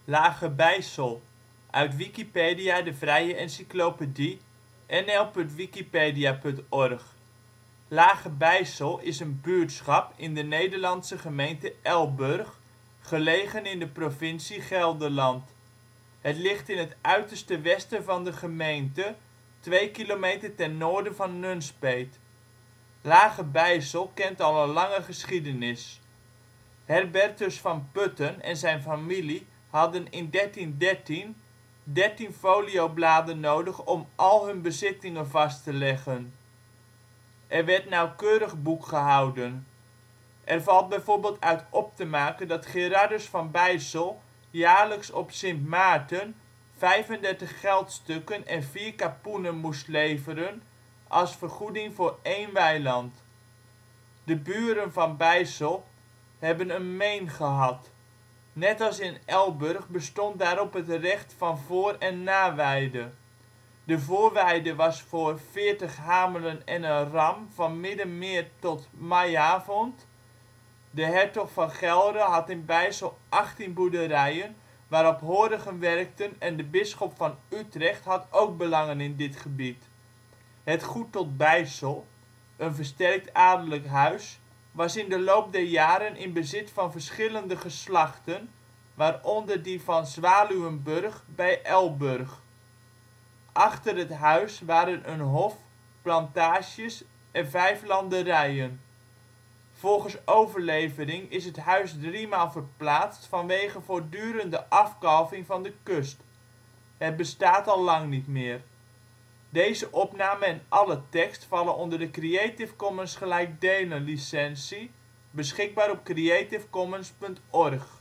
Lage Bijssel, uit Wikipedia, de vrije encyclopedie. nl.wikipedia.org. Lage Bijssel is een buurtschap in de Nederlandse gemeente Elburg, gelegen in de provincie Gelderland. Het ligt in het uiterste westen van de gemeente, 2 kilometer ten noorden van Nunspeet. Lage Bijssel kent al een lange geschiedenis. Herbertus van Putten en zijn familie hadden in 1313 13 foliobladen nodig om al hun bezittingen vast te leggen. Er werd nauwkeurig boek gehouden. Er valt bijvoorbeeld uit op te maken dat Gerardus van Bijssel jaarlijks op Sint Maarten 35 geldstukken en 4 kapoenen moest leveren als vergoeding voor 1 weiland. De buren van Bijssel hebben een meen gehad. Net als in Elburg bestond daarop het recht van voor - en naweide. De voorweide was voor 40 hamelen en een ram van middenmeer tot meiavond. De hertog van Gelre had in Bijssel 18 boerderijen waarop horigen werkten en de bisschop van Utrecht had ook belangen in dit gebied. Het goed tot Bijssel, een versterkt adellijk huis, was in de loop der jaren in bezit van verschillende geslachten, waaronder die van Zwaluwenburg bij Elburg. Achter het huis waren een hof, plantages en 5 landerijen. Volgens overlevering is het huis 3 maal verplaatst vanwege voortdurende afkalving van de kust. Het bestaat al lang niet meer. Deze opname en alle tekst vallen onder de Creative Commons gelijkdelen licentie, beschikbaar op creativecommons.org